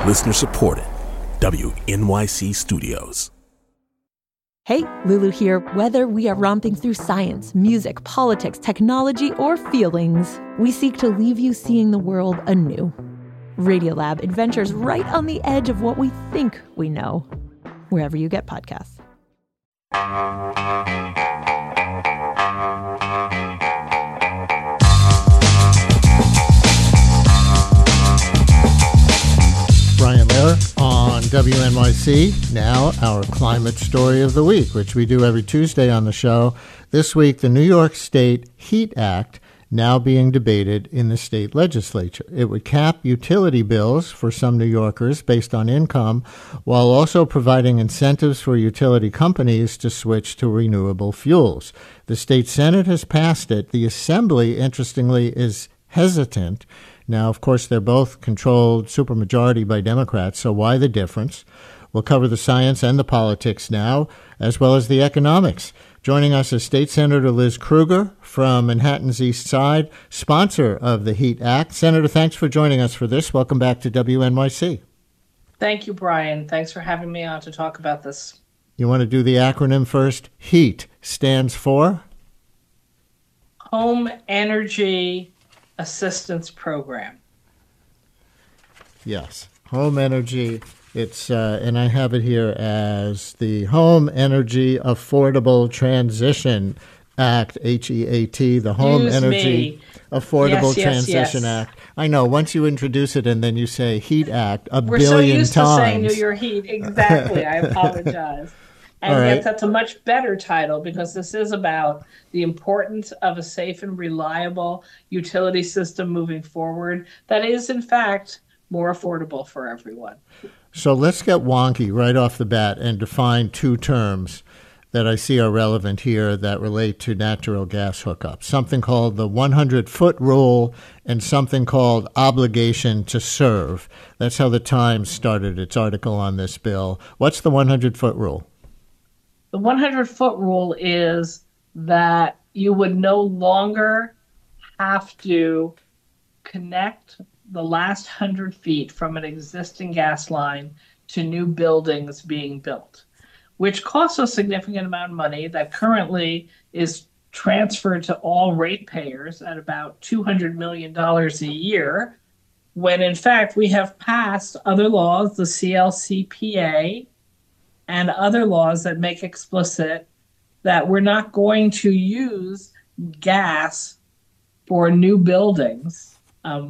Listener supported. WNYC Studios. Hey, Lulu here. Whether we are romping through science, music, politics, technology, or feelings, we seek to leave you seeing the world anew. Radiolab adventures right on the edge of what we think we know, wherever you get podcasts. Brian Lehrer on WNYC. Now, our climate story of the week, which we do every Tuesday on the show. This week, the New York State HEAT Act now being debated in the state legislature. It would cap utility bills for some New Yorkers based on income, while also providing incentives for utility companies to switch to renewable fuels. The state Senate has passed it. The Assembly, interestingly, is hesitant. Now, of course, they're both controlled supermajority by Democrats, so why the difference? We'll cover the science and the politics now, as well as the economics. Joining us is State Senator Liz Krueger from Manhattan's East Side, sponsor of the HEAT Act. Senator, thanks for joining us for this. Welcome back to WNYC. Thank you, Brian. Thanks for having me on to talk about this. You want to do the acronym first? HEAT stands for? Home Energy Assistance Program. Yes, Home Energy. It's and I have it here as the Home Energy Affordable Transition Act, HEAT, the Home Energy Affordable Transition Act. I know, once you introduce it and then you say HEAT Act We're billion so used times. to saying New York Heat. Exactly. I apologize. And yet that's a much better title because this is about the importance of a safe and reliable utility system moving forward that is, in fact, more affordable for everyone. So let's get wonky right off the bat and define two terms that I see are relevant here that relate to natural gas hookups. Something called the 100-foot rule and something called obligation to serve. That's how the Times started its article on this bill. What's the 100-foot rule? The 100-foot rule is that you would no longer have to connect the last 100 feet from an existing gas line to new buildings being built, which costs a significant amount of money that currently is transferred to all ratepayers at about $200 million a year, when in fact we have passed other laws, the CLCPA, and other laws that make explicit that we're not going to use gas for new buildings.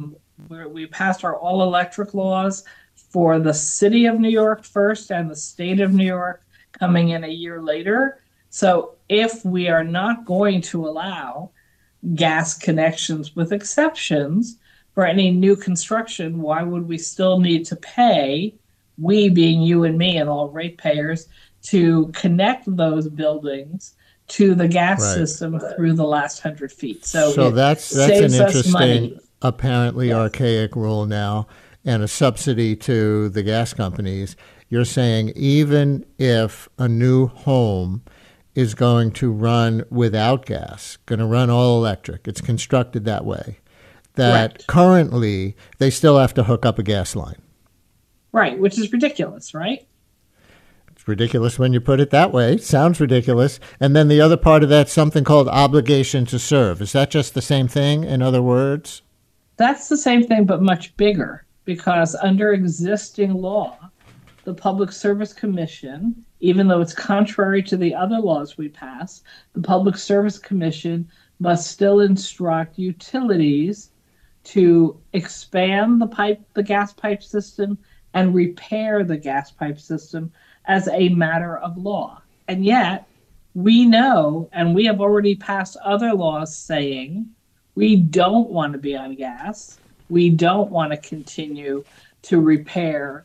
We passed our all-electric laws for the city of New York first and the state of New York coming in a year later. So if we are not going to allow gas connections with exceptions for any new construction, why would we still need to pay, we being you and me and all ratepayers, to connect those buildings to the gas system through the last 100 feet? So that's an interesting, apparently archaic rule now, and a subsidy to the gas companies. You're saying even if a new home is going to run without gas, going to run all electric, it's constructed that way, that currently they still have to hook up a gas line. Right, which is ridiculous, right? It's ridiculous when you put it that way. Sounds ridiculous. And then the other part of that, something called obligation to serve. Is that just the same thing, in other words? That's the same thing, but much bigger, because under existing law, the Public Service Commission, even though it's contrary to the other laws we pass, the Public Service Commission must still instruct utilities to expand the gas pipe system and repair the gas pipe system as a matter of law. And yet, we know, and we have already passed other laws saying, we don't want to be on gas. We don't want to continue to repair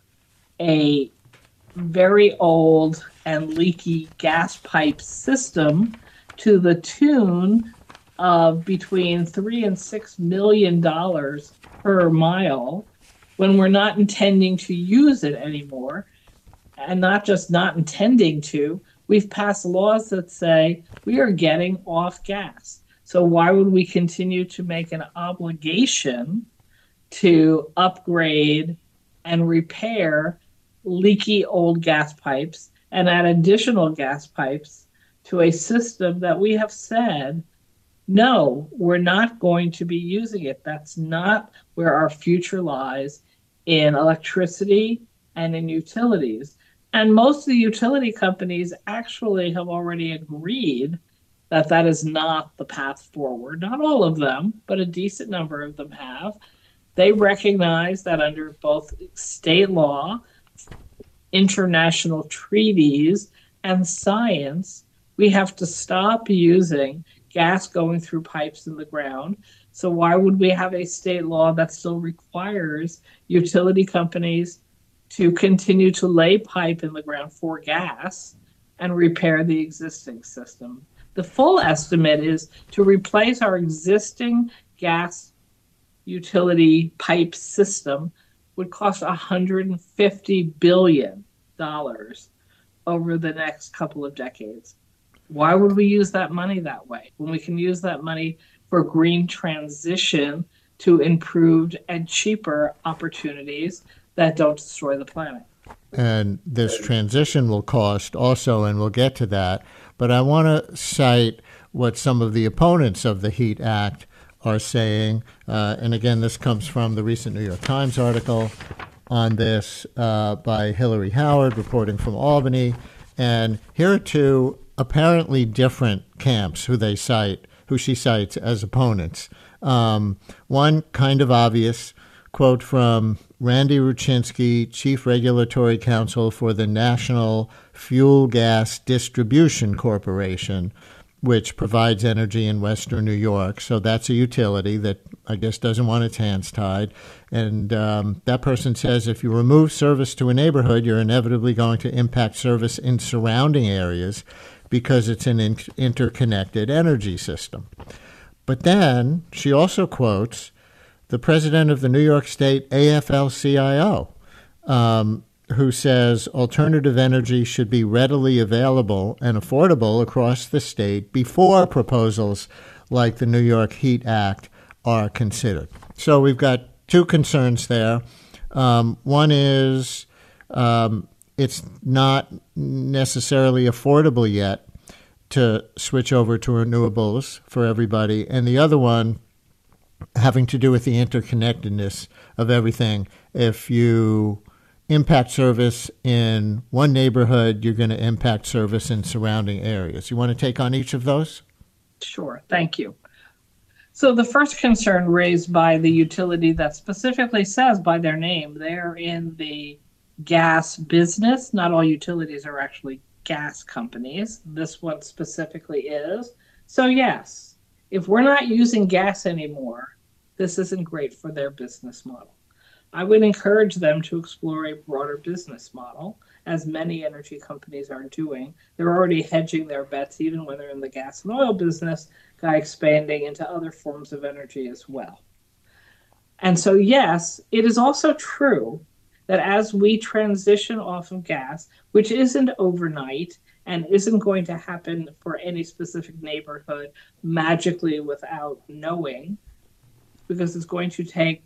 a very old and leaky gas pipe system to the tune of between $3 and $6 million per mile when we're not intending to use it anymore. And not just not intending to, we've passed laws that say we are getting off gas. So why would we continue to make an obligation to upgrade and repair leaky old gas pipes and add additional gas pipes to a system that we have said, no, we're not going to be using it. That's not where our future lies in electricity and in utilities. And most of the utility companies actually have already agreed that that is not the path forward. Not all of them, but a decent number of them have. They recognize that under both state law, international treaties, and science, we have to stop using gas going through pipes in the ground. So why would we have a state law that still requires utility companies to continue to lay pipe in the ground for gas and repair the existing system? The full estimate is to replace our existing gas utility pipe system would cost $150 billion over the next couple of decades. Why would we use that money that way when we can use that money for green transition to improved and cheaper opportunities that don't destroy the planet? And this transition will cost also, and we'll get to that. But I want to cite what some of the opponents of the HEAT Act are saying. And again, this comes from the recent New York Times article on this by Hillary Howard, reporting from Albany. And here are two apparently different camps who she cites as opponents. One kind of obvious quote from Randy Ruchinsky, Chief Regulatory Counsel for the National Fuel Gas Distribution Corporation, which provides energy in Western New York. So that's a utility that I guess doesn't want its hands tied. And that person says if you remove service to a neighborhood, you're inevitably going to impact service in surrounding areas because it's an interconnected energy system. But then she also quotes the president of the New York State AFL-CIO, who says alternative energy should be readily available and affordable across the state before proposals like the New York HEAT Act are considered. So we've got two concerns there. One is it's not necessarily affordable yet to switch over to renewables for everybody. And the other one having to do with the interconnectedness of everything. If you impact service in one neighborhood, you're going to impact service in surrounding areas. You want to take on each of those? Sure. Thank you. So the first concern raised by the utility that specifically says by their name, they're in the gas business. Not all utilities are actually gas companies. This one specifically is. So yes, if we're not using gas anymore, this isn't great for their business model. I would encourage them to explore a broader business model, as many energy companies are doing. They're already hedging their bets, even when they're in the gas and oil business, by expanding into other forms of energy as well. And so, yes, it is also true that as we transition off of gas, which isn't overnight and isn't going to happen for any specific neighborhood magically without knowing, because it's going to take,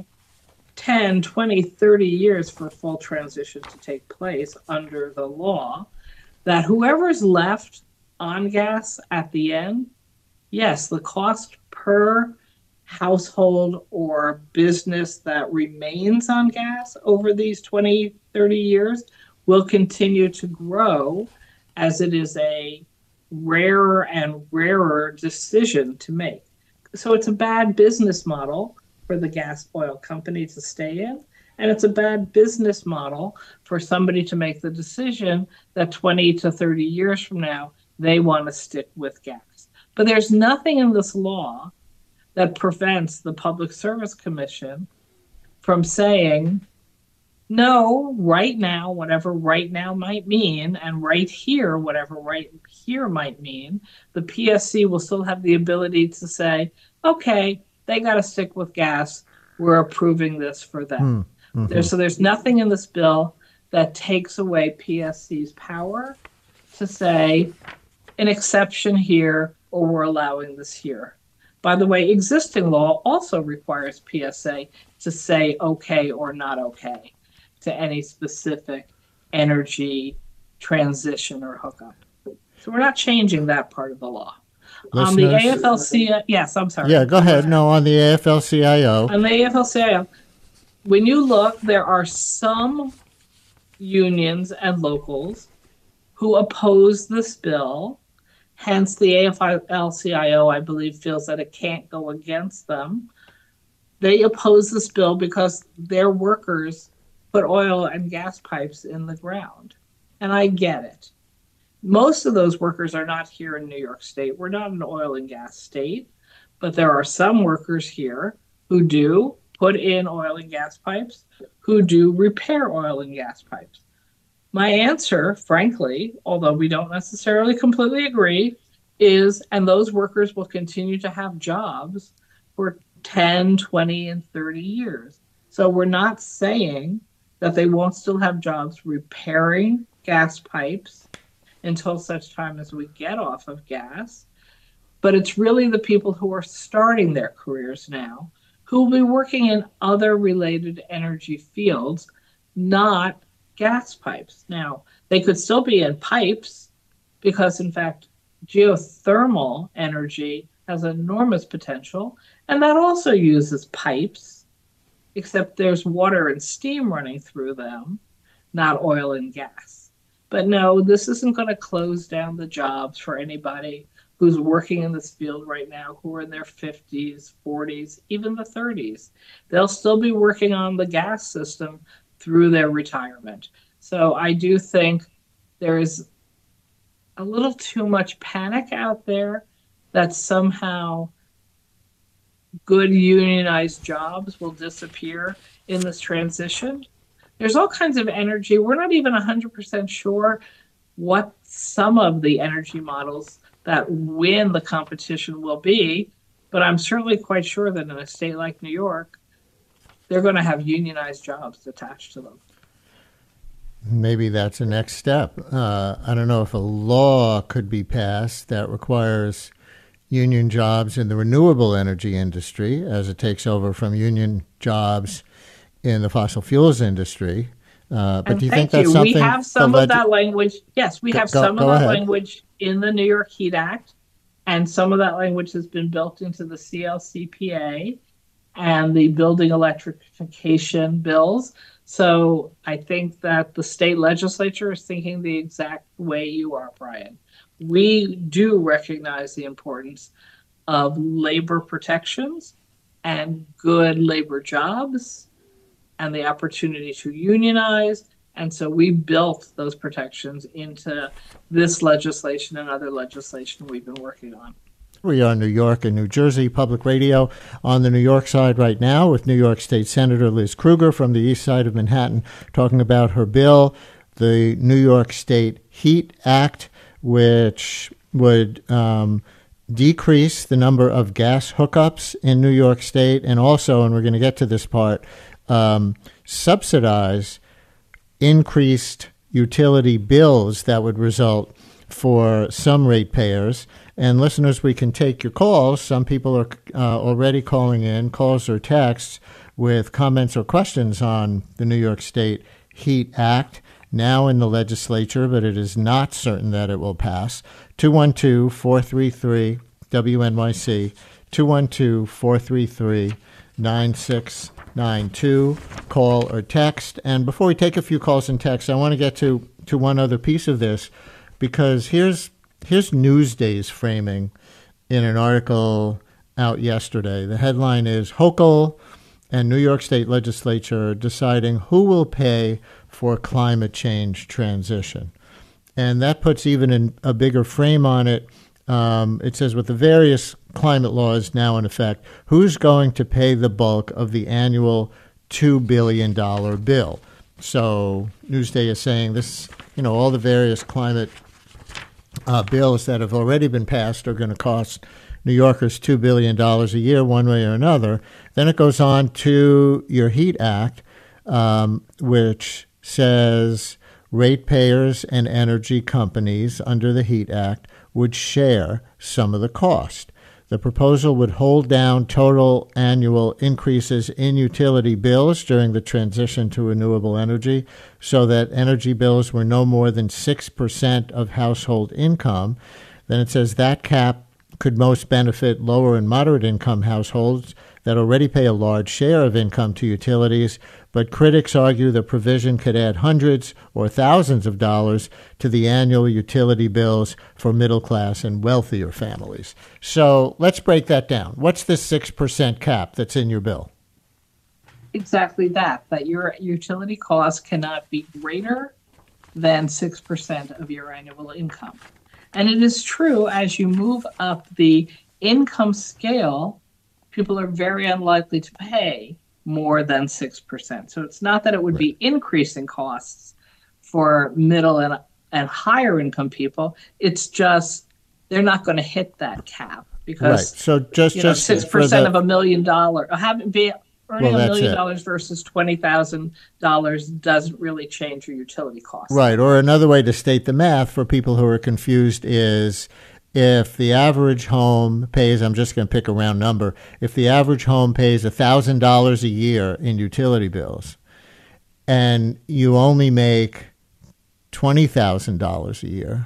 10, 20, 30 years for full transition to take place under the law, that whoever's left on gas at the end, yes, the cost per household or business that remains on gas over these 20, 30 years will continue to grow, as it is a rarer and rarer decision to make. So it's a bad business model for the gas oil company to stay in, and it's a bad business model for somebody to make the decision that 20 to 30 years from now they want to stick with gas. But there's nothing in this law that prevents the Public Service Commission from saying, no, right now, whatever right now might mean, and right here, whatever right here might mean, the PSC will still have the ability to say, okay, they got to stick with gas. We're approving this for them. Mm-hmm. So there's nothing in this bill that takes away PSC's power to say an exception here or we're allowing this here. By the way, existing law also requires PSA to say okay or not okay. to any specific energy transition or hookup. So we're not changing that part of the law. On the AFL-CIO, yes, I'm sorry. Yeah, go ahead. No, on the AFL-CIO. On the AFL-CIO, when you look, there are some unions and locals who oppose this bill. Hence, the AFL-CIO, I believe, feels that it can't go against them. They oppose this bill because their workers put oil and gas pipes in the ground. And I get it. Most of those workers are not here in New York State. We're not an oil and gas state, but there are some workers here who do put in oil and gas pipes, who do repair oil and gas pipes. My answer, frankly, although we don't necessarily completely agree, is, and those workers will continue to have jobs for 10, 20, and 30 years. So we're not saying that they won't still have jobs repairing gas pipes until such time as we get off of gas. But it's really the people who are starting their careers now who will be working in other related energy fields, not gas pipes. Now, they could still be in pipes because, in fact, geothermal energy has enormous potential, and that also uses pipes, except there's water and steam running through them, not oil and gas. But no, this isn't going to close down the jobs for anybody who's working in this field right now, who are in their 50s, 40s, even the 30s. They'll still be working on the gas system through their retirement. So I do think there is a little too much panic out there that somehow good unionized jobs will disappear in this transition. There's all kinds of energy. We're not even 100% sure what some of the energy models that win the competition will be, but I'm certainly quite sure that in a state like New York, they're going to have unionized jobs attached to them. Maybe that's the next step. I don't know if a law could be passed that requires union jobs in the renewable energy industry as it takes over from union jobs in the fossil fuels industry. But do you think that's something? We have some of that language. Yes, we have some of that language in the New York Heat Act, and some of that language has been built into the CLCPA and the building electrification bills. So I think that the state legislature is thinking the exact way you are, Brian. We do recognize the importance of labor protections and good labor jobs and the opportunity to unionize. And so we built those protections into this legislation and other legislation we've been working on. We are New York and New Jersey Public Radio on the New York side right now with New York State Senator Liz Krueger from the east side of Manhattan talking about her bill, the New York State Heat Act, which would decrease the number of gas hookups in New York State and also, and we're going to get to this part, subsidize increased utility bills that would result for some ratepayers. And listeners, we can take your calls. Some people are already calling in, calls or texts, with comments or questions on the New York State Heat Act, now in the legislature, but it is not certain that it will pass. 212-433-WNYC, 212-433-9692. Call or text. And before we take a few calls and texts, I want to get to one other piece of this, because here's Newsday's framing in an article out yesterday. The headline is Hochul and New York State Legislature deciding who will pay for climate change transition. And that puts even a bigger frame on it. It says, with the various climate laws now in effect, who's going to pay the bulk of the annual $2 billion bill? So Newsday is saying this, all the various climate bills that have already been passed are going to cost New Yorkers $2 billion a year, one way or another. Then it goes on to your Heat Act, which says ratepayers and energy companies under the Heat Act would share some of the cost. The proposal would hold down total annual increases in utility bills during the transition to renewable energy so that energy bills were no more than 6% of household income. Then it says that cap could most benefit lower and moderate income households that already pay a large share of income to utilities, but critics argue the provision could add hundreds or thousands of dollars to the annual utility bills for middle class and wealthier families. So let's break that down. What's this 6% cap that's in your bill? Exactly that your utility costs cannot be greater than 6% of your annual income. And it is true, as you move up the income scale, people are very unlikely to pay more than 6%. So it's not that it would be increasing costs for middle and higher income people. It's just they're not going to hit that cap because so just 6% of $1 million, earning $1 million versus $20,000 doesn't really change your utility costs. Right. Or another way to state the math for people who are confused is if the average home pays, I'm just going to pick a round number, if the average home pays $1,000 a year in utility bills and you only make $20,000 a year,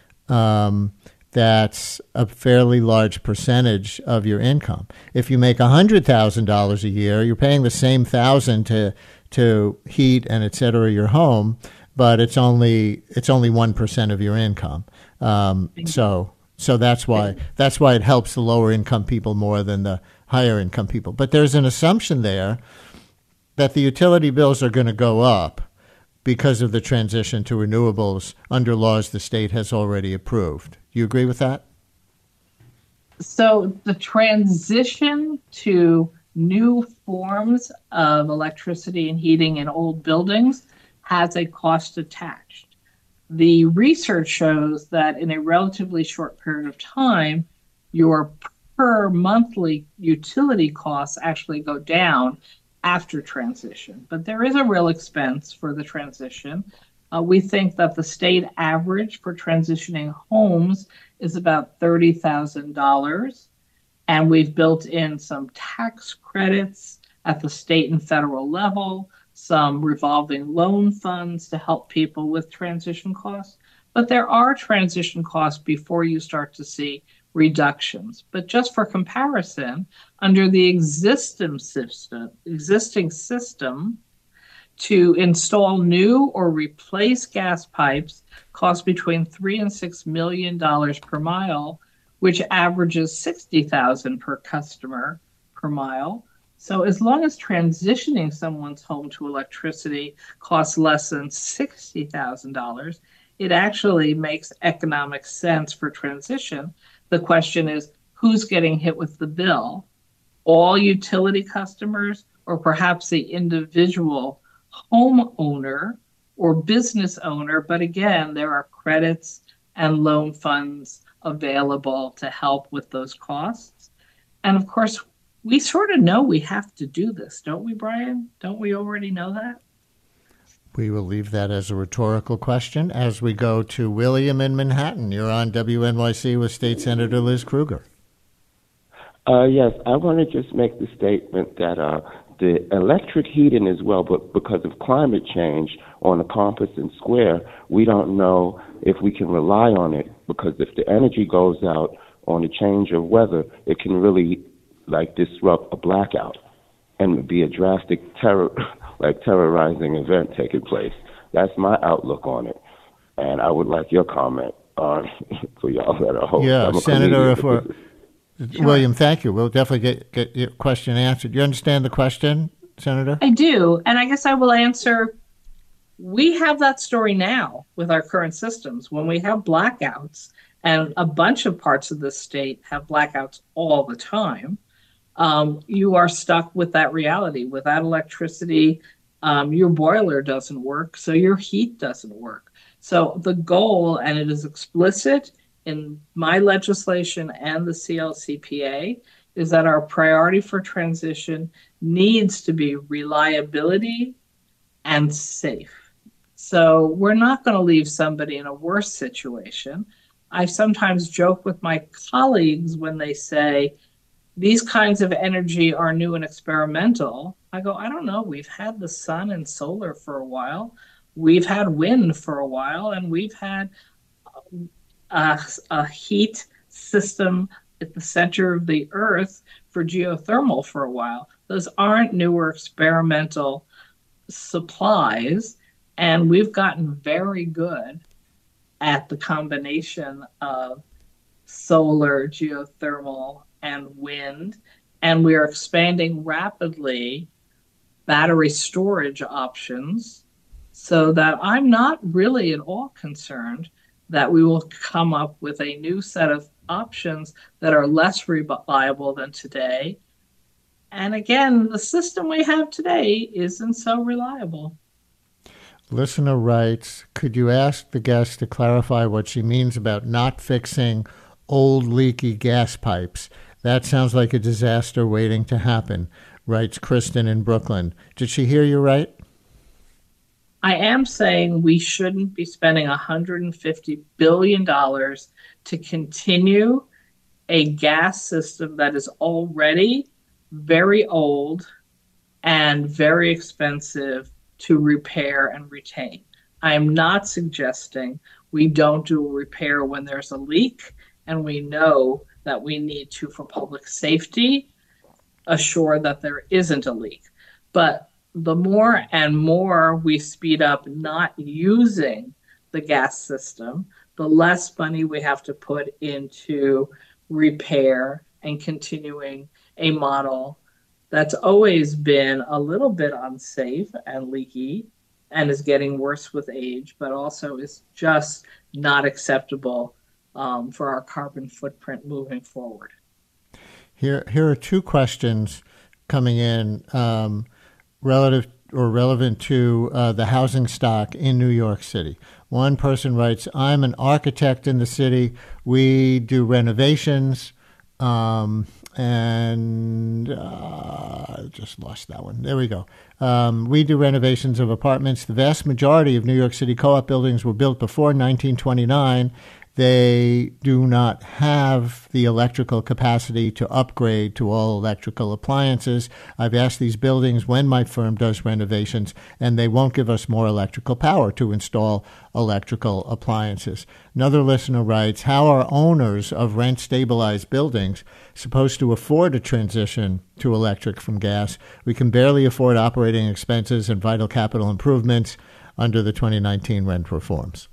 that's a fairly large percentage of your income. If you make $100,000 a year, you're paying the same $1,000 to heat and et cetera your home, but it's only 1% of your income. So that's why it helps the lower income people more than the higher income people. But there's an assumption there that the utility bills are going to go up because of the transition to renewables under laws the state has already approved. You agree with that? So the transition to new forms of electricity and heating in old buildings has a cost attached. The research shows that in a relatively short period of time, your per monthly utility costs actually go down after transition. But there is a real expense for the transition. We think that the state average for transitioning homes is about $30,000. And we've built in some tax credits at the state and federal level, some revolving loan funds to help people with transition costs. But there are transition costs before you start to see reductions. But just for comparison, under the existing system, to install new or replace gas pipes costs between $3 and $6 million per mile, which averages $60,000 per customer per mile. So as long as transitioning someone's home to electricity costs less than $60,000, it actually makes economic sense for transition. The question is, who's getting hit with the bill? All utility customers, or perhaps the individual homeowner or business owner? But again, there are credits and loan funds available to help with those costs. And of course, we sort of know we have to do this, don't we, Brian? Don't we already know that? We will leave that as a rhetorical question as we go to William in Manhattan. You're on WNYC with State Senator Liz Krueger. Yes, I want to just make the statement that the electric heating as well, but because of climate change on the campus and square, we don't know if we can rely on it, because if the energy goes out on a change of weather, it can really disrupt a blackout and be a drastic terrorizing event taking place. That's my outlook on it. And I would like your comment on for y'all that are hosts. Yeah, Senator, William, thank you. We'll definitely get your question answered. You understand the question, Senator? I do. And I guess I will answer. We have that story now with our current systems. When we have blackouts, and a bunch of parts of the state have blackouts all the time, you are stuck with that reality. Without electricity, your boiler doesn't work, so your heat doesn't work. So the goal, and it is explicit in my legislation and the CLCPA, is that our priority for transition needs to be reliability and safe. So we're not going to leave somebody in a worse situation. I sometimes joke with my colleagues when they say, these kinds of energy are new and experimental. I go, I don't know. We've had the sun and solar for a while. We've had wind for a while, and we've had a heat system at the center of the earth for geothermal for a while. Those aren't newer experimental supplies, and we've gotten very good at the combination of solar, geothermal, and wind, and we are expanding rapidly battery storage options, so that I'm not really at all concerned that we will come up with a new set of options that are less reliable than today. And again, the system we have today isn't so reliable. Listener writes, could you ask the guest to clarify what she means about not fixing old leaky gas pipes? That sounds like a disaster waiting to happen, writes Kristen in Brooklyn. Did she hear you right? I am saying we shouldn't be spending $150 billion to continue a gas system that is already very old and very expensive to repair and retain. I am not suggesting we don't do a repair when there's a leak, and we know that we need to, for public safety, assure that there isn't a leak. But the more and more we speed up not using the gas system, the less money we have to put into repair and continuing a model that's always been a little bit unsafe and leaky and is getting worse with age, but also is just not acceptable for our carbon footprint moving forward. Here are two questions coming in relative or relevant to the housing stock in New York City. One person writes, I'm an architect in the city. We do renovations, just lost that one. There we go. We do renovations of apartments. The vast majority of New York City co-op buildings were built before 1929. They do not have the electrical capacity to upgrade to all electrical appliances. I've asked these buildings when my firm does renovations, and they won't give us more electrical power to install electrical appliances. Another listener writes, how are owners of rent-stabilized buildings supposed to afford a transition to electric from gas? We can barely afford operating expenses and vital capital improvements under the 2019 rent reforms.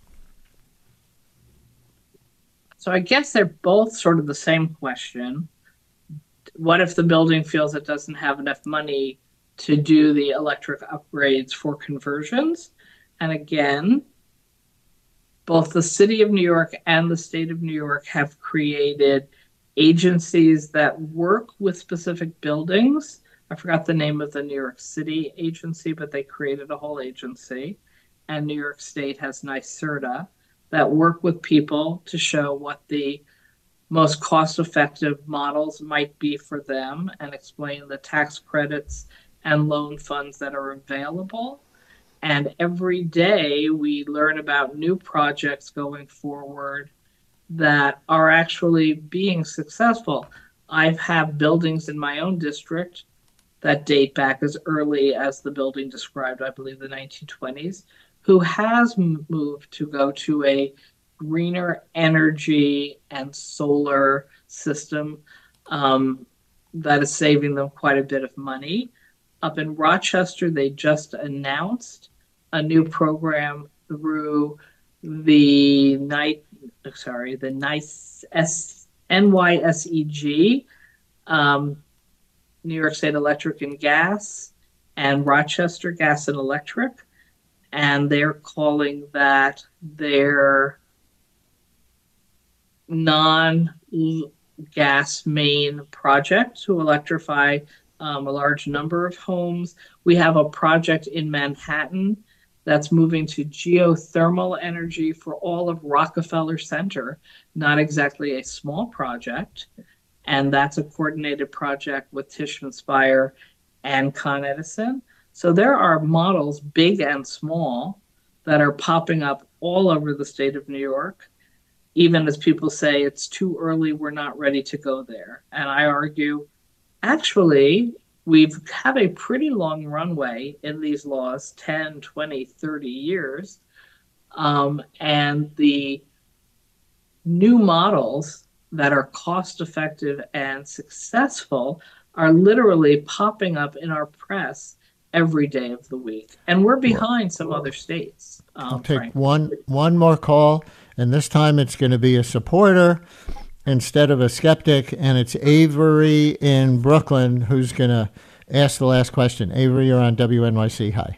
So I guess they're both sort of the same question. What if the building feels it doesn't have enough money to do the electric upgrades for conversions? And again, both the City of New York and the State of New York have created agencies that work with specific buildings. I forgot the name of the New York City agency, but they created a whole agency. And New York State has NYSERDA that work with people to show what the most cost-effective models might be for them and explain the tax credits and loan funds that are available. And every day we learn about new projects going forward that are actually being successful. I have buildings in my own district that date back as early as the building described, I believe the 1920s, who has moved to go to a greener energy and solar system that is saving them quite a bit of money. Up in Rochester, they just announced a new program through the NYSEG, New York State Electric and Gas, and Rochester Gas and Electric. And they're calling that their non-gas main project to electrify a large number of homes. We have a project in Manhattan that's moving to geothermal energy for all of Rockefeller Center, not exactly a small project. And that's a coordinated project with Tishman Speyer and Con Edison. So there are models, big and small, that are popping up all over the state of New York. even as people say it's too early, we're not ready to go there. And I argue, actually, we've had a pretty long runway in these laws, 10, 20, 30 years. And the new models that are cost effective and successful are literally popping up in our press every day of the week. And we're behind some other states. I'll take one more call, and this time it's going to be a supporter instead of a skeptic, and it's Avery in Brooklyn who's going to ask the last question. Avery, you're on WNYC. Hi.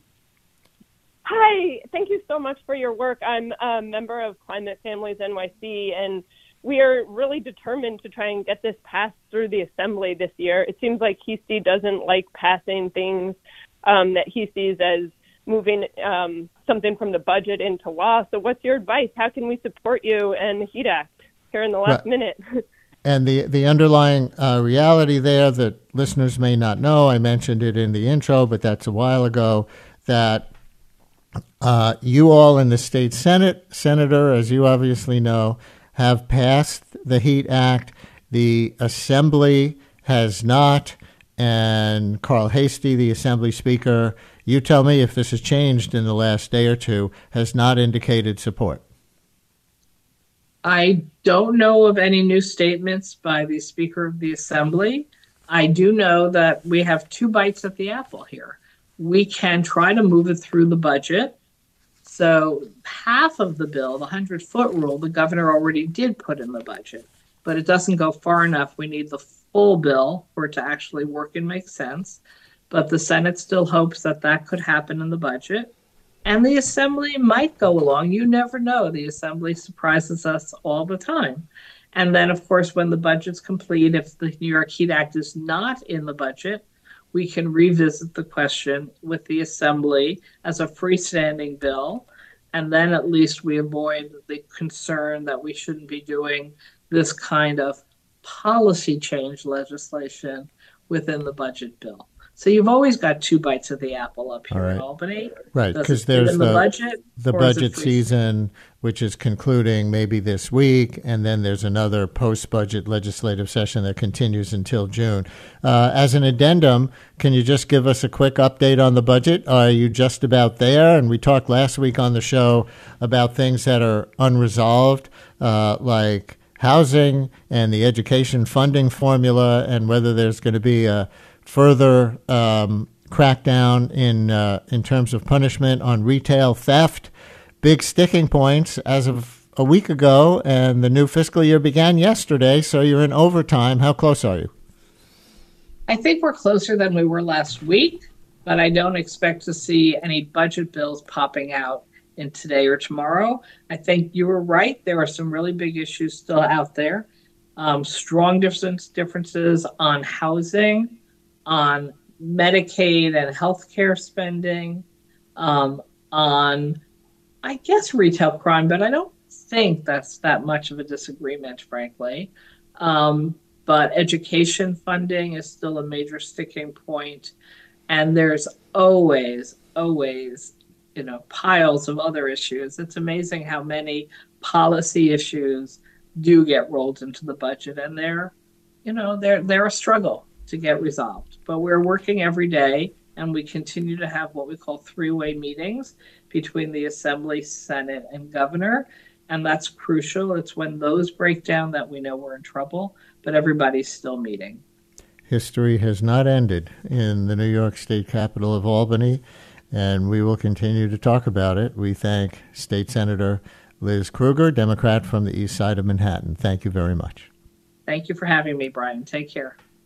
Hi. Thank you so much for your work. I'm a member of Climate Families NYC, and we are really determined to try and get this passed through the Assembly this year. It seems like HESI doesn't like passing things that he sees as moving something from the budget into law. So what's your advice? How can we support you and the HEAT Act here in the last minute? And the underlying reality there that listeners may not know, I mentioned it in the intro, but that's a while ago, that you all in the state Senate, Senator, as you obviously know, have passed the HEAT Act. The Assembly has not. And Carl Hastie, the Assembly Speaker, you tell me if this has changed in the last day or two, has not indicated support. I don't know of any new statements by the Speaker of the Assembly. I do know that we have two bites at the apple here. We can try to move it through the budget. So half of the bill, the 100-foot rule, the governor already did put in the budget, but it doesn't go far enough. We need the full bill for it to actually work and make sense. But the Senate still hopes that that could happen in the budget. And the Assembly might go along. You never know. The Assembly surprises us all the time. And then, of course, when the budget's complete, if the New York HEAT Act is not in the budget, we can revisit the question with the Assembly as a freestanding bill. And then at least we avoid the concern that we shouldn't be doing this kind of policy change legislation within the budget bill. So you've always got two bites of the apple up here in Albany. Right, because there's the budget season, which is concluding maybe this week, and then there's another post-budget legislative session that continues until June. As an addendum, can you just give us a quick update on the budget? Are you just about there? And we talked last week on the show about things that are unresolved, like housing and the education funding formula, and whether there's going to be a further crackdown in terms of punishment on retail theft. Big sticking points as of a week ago, and the new fiscal year began yesterday, so you're in overtime. How close are you? I think we're closer than we were last week, but I don't expect to see any budget bills popping out in today or tomorrow. I think you were right. There are some really big issues still out there. Strong differences on housing, on Medicaid and healthcare spending, on, I guess, retail crime, but I don't think that's that much of a disagreement, frankly. But education funding is still a major sticking point. And there's always, piles of other issues. It's amazing how many policy issues do get rolled into the budget, and they're a struggle to get resolved. But we're working every day, and we continue to have what we call three-way meetings between the Assembly, Senate, and Governor. And that's crucial. It's when those break down that we know we're in trouble, but everybody's still meeting. History has not ended in the New York State capital of Albany, and we will continue to talk about it. We thank State Senator Liz Krueger, Democrat from the east side of Manhattan. Thank you very much. Thank you for having me, Brian. Take care.